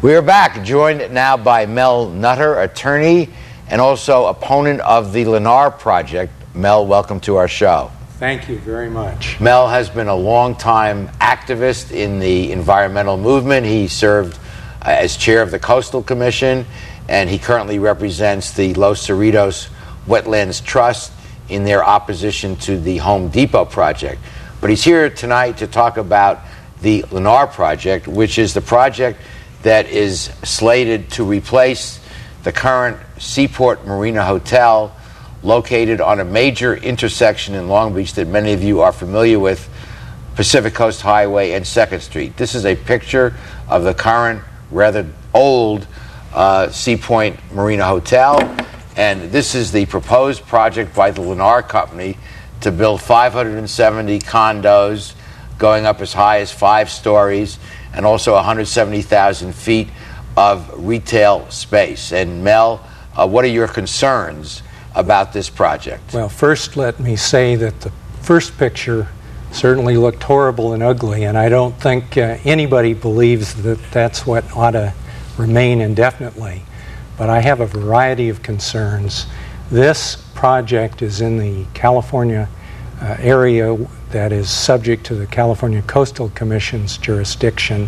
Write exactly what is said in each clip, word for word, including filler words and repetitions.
We are back, joined now by Mel Nutter, attorney and also opponent of the Lennar Project. Mel, welcome to our show. Thank you very much. Mel has been a long-time activist in the environmental movement. He served uh, as chair of the Coastal Commission, and he currently represents the Los Cerritos Wetlands Trust in their opposition to the Home Depot project. But he's here tonight to talk about the Lennar Project, which is the project that is slated to replace the current Seaport Marina Hotel, located on a major intersection in Long Beach that many of you are familiar with, Pacific Coast Highway and second Street. This is a picture of the current, rather old uh, Seapoint Marina Hotel, and this is the proposed project by the Lennar Company to build five hundred seventy condos going up as high as five stories, and also one hundred seventy thousand feet of retail space. And Mel, uh, what are your concerns about this project? Well, first let me say that the first picture certainly looked horrible and ugly, and I don't think uh, anybody believes that that's what ought to remain indefinitely. But I have a variety of concerns. This project is in the California uh, area that is subject to the California Coastal Commission's jurisdiction.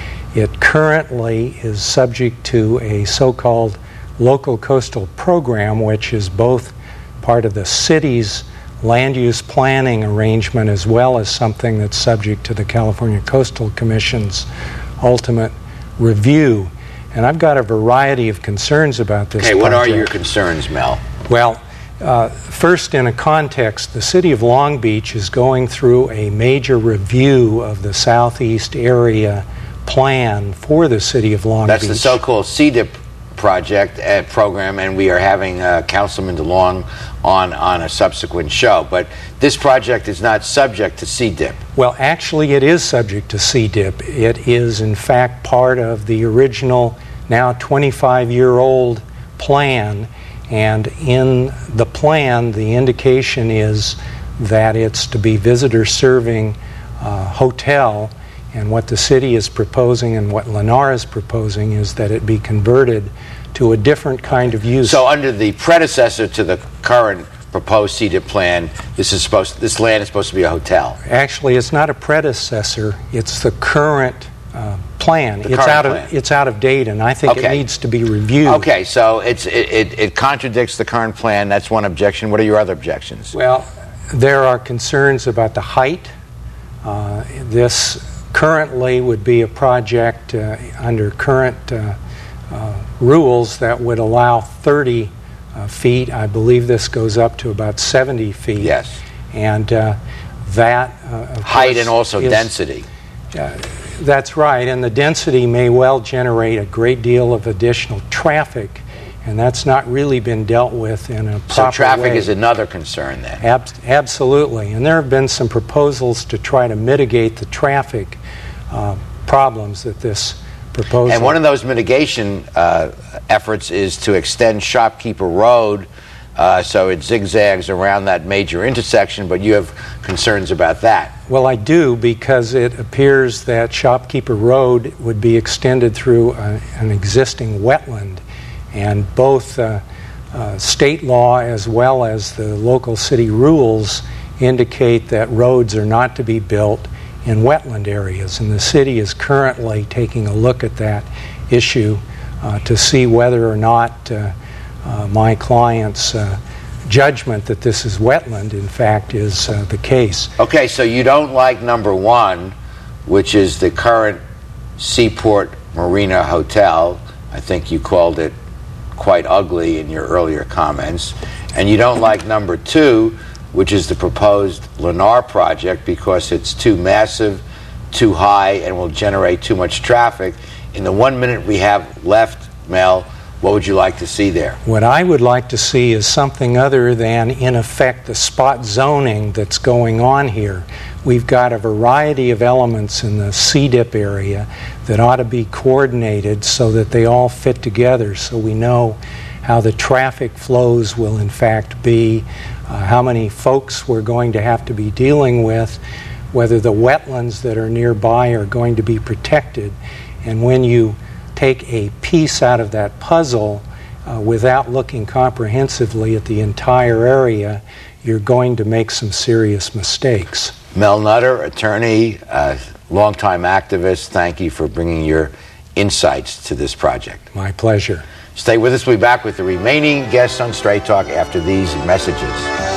It currently is subject to a so-called local coastal program, which is both part of the city's land use planning arrangement as well as something that's subject to the California Coastal Commission's ultimate review. And I've got a variety of concerns about this Okay, project. what are your concerns, Mel? Well, uh, first, in a context, the city of Long Beach is going through a major review of the southeast area plan for the city of Long That's Beach. That's the so-called C D I P project uh, program, and we are having uh, Councilman DeLong on, on a subsequent show. But this project is not subject to C D I P. Well, actually, it is subject to C D I P. It is, in fact, part of the original, now twenty-five-year-old plan. And in the plan, the indication is that it's to be visitor-serving uh, hotel. And what the city is proposing and what Lennar is proposing is that it be converted to a different kind of use. So under the predecessor to the current proposed C D I P plan, this is supposed this land is supposed to be a hotel. Actually, it's not a predecessor. It's the current uh, plan. The it's current out of plan. it's out of date, and I think Okay. it needs to be reviewed. Okay, so it's it, it, it contradicts the current plan. That's one objection. What are your other objections? Well, there are concerns about the height. Uh, this currently would be a project uh, under current uh, uh, rules that would allow thirty uh, feet. I believe this goes up to about seventy feet. Yes. And uh, that uh, of Height course, and also is, density. Uh, that's right, and the density may well generate a great deal of additional traffic, and that's not really been dealt with in a proper So traffic way. is another concern then. Ab- absolutely, and there have been some proposals to try to mitigate the traffic uh, problems that this proposal. And one of those mitigation uh, efforts is to extend Shopkeeper Road uh, so it zigzags around that major intersection, but you have concerns about that. Well, I do, because it appears that Shopkeeper Road would be extended through a, an existing wetland, and both uh, uh, state law as well as the local city rules indicate that roads are not to be built in wetland areas, and the city is currently taking a look at that issue uh, to see whether or not uh, uh, my client's uh, judgment that this is wetland, in fact, is uh, the case. Okay, so you don't like number one, which is the current Seaport Marina Hotel. I think you called it quite ugly in your earlier comments. And you don't like number two, which is the proposed Lennar project, because it's too massive, too high, and will generate too much traffic. In the one minute we have left, Mel, what would you like to see there? What I would like to see is something other than, in effect, the spot zoning that's going on here. We've got a variety of elements in the C D I P area that ought to be coordinated so that they all fit together, so we know how the traffic flows will in fact be, uh, how many folks we're going to have to be dealing with, whether the wetlands that are nearby are going to be protected. And when you take a piece out of that puzzle uh, without looking comprehensively at the entire area, you're going to make some serious mistakes. Mel Nutter, attorney, uh, longtime activist, thank you for bringing your insights to this project. My pleasure. Stay with us. We'll be back with the remaining guests on Straight Talk after these messages.